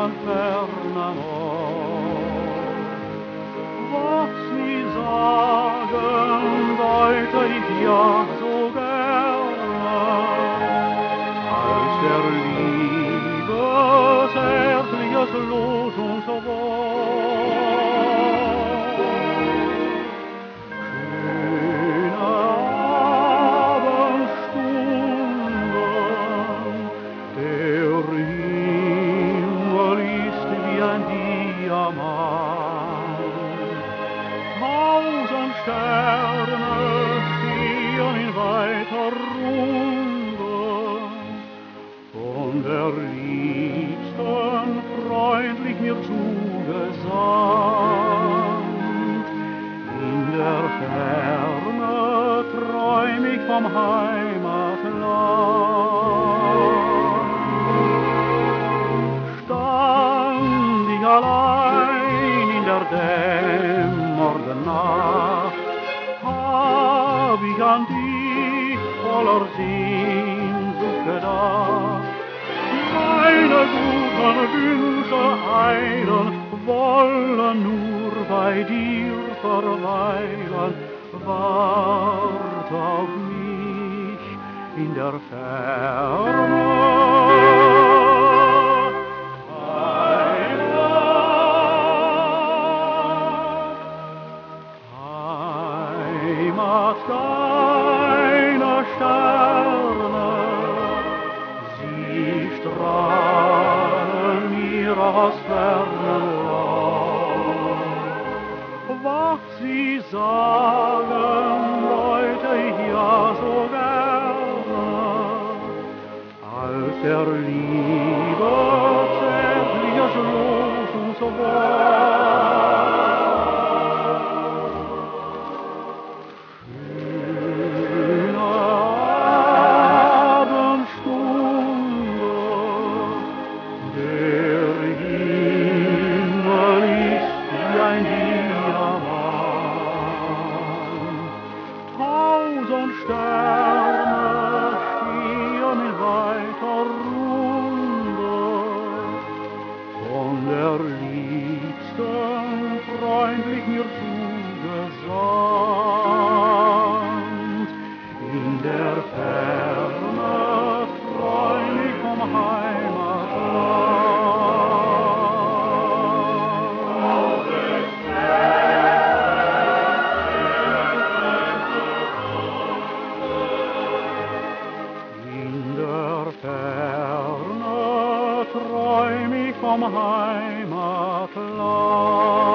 an ferner Ort. Was sie sagen, wollte ich ja so gerne, als der Liebe zärtliches Los uns Wort. Schöne Abendstunden, der Himmel ist wie ein Diamant. 1000 Sterne stehen in weiter Runde, von der Liebsten freundlich mir zugesandt. In der Ferne träum ich vom Heimatland. Stand ich allein in der dämmernden Nacht, hab ich an dich voller Sehnsucht gedacht. Meine guten Wünsche eilen, wollen nur bei dir verweilen. Wart auf mich in der Ferne. Heimat deiner Sterne, sie strahlen mir aus fernem Land. Was sie sagen, wollte ich ja so gerne, als der Liebe zärtliches Los uns Wort. Sterne stehen in weiter Runde, von der Liebsten freundlich mir zugesandt. In der Ferne träum ich vom Heimatland. Ferne träum ich vom Heimatland.